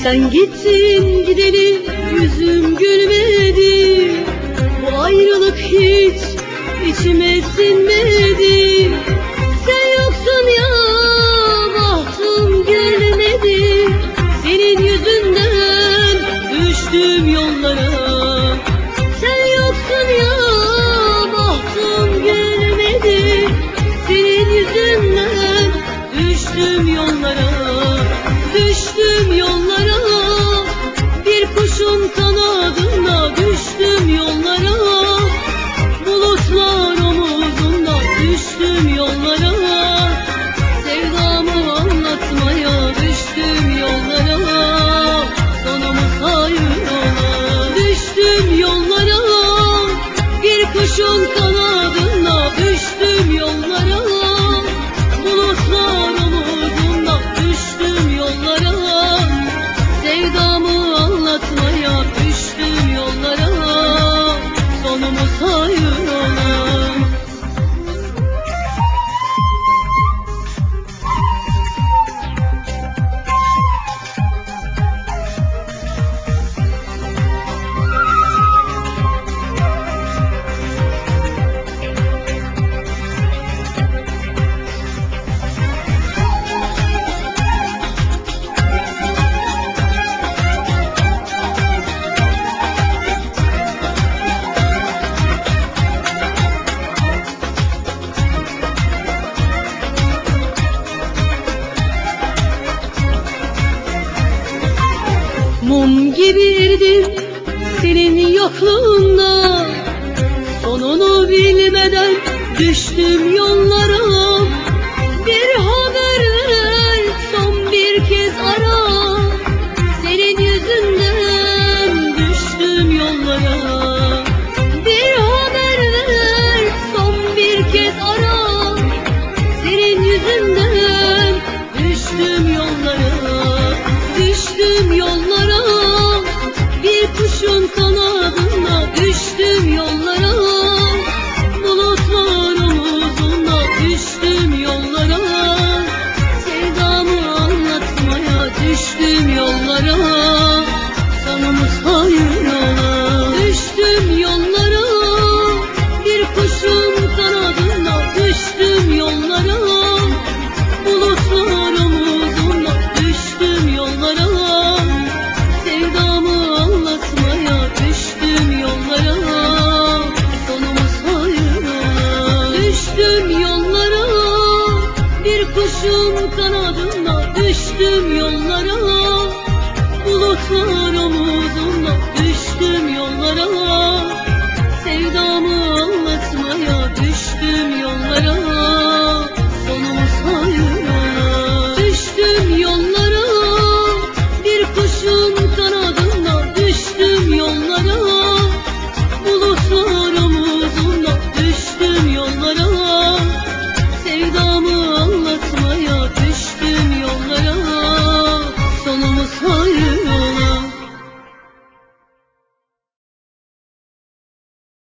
Sen gittin gideli yüzüm gülmedi, bu ayrılık hiç içime sinmedi. Sen yoksun ya bahtım gülmedi, senin yüzünden düştüm yollara. Sen yoksun ya bahtım gülmedi, senin yüzünden düştüm yollara. Düştüm yollara, bir kuşun kanadına düştüm yollara. Bulutlar omuzunda düştüm yollara. Sevdamı anlatmaya düştüm yollara. Sonumuz hayır ola. Düştüm yollara, bir kuşun kanadına düştüm yollara. Bulutlar omuzunda düştüm yollara. Sevdamı anlatmaya düştüm yollara. Sonumuz hayır ola. Mum gibiydim senin yokluğunda, sonunu bilmeden düştüm yollara. Bir haber ver, son bir kez ara, senin yüzünden düştüm yollara. Bir haber ver, son bir kez ara, senin yüzünden düştüm yollara. Düştüm yollara, bir kuşun kanadına düştüm yollara. Bulutlar omuzunda düştüm yollara. Sevdamı anlatmaya düştüm yollara. Sonumuz hayır ola. Düştüm yollara, bir kuşun kanadına düştüm yollara. Bulutlar omuzunda düştüm yollara. Sevdamı anlatmaya düştüm yollara. Sonumuz hayır ola. Düştüm yollara, bir kuşun kanadına düştüm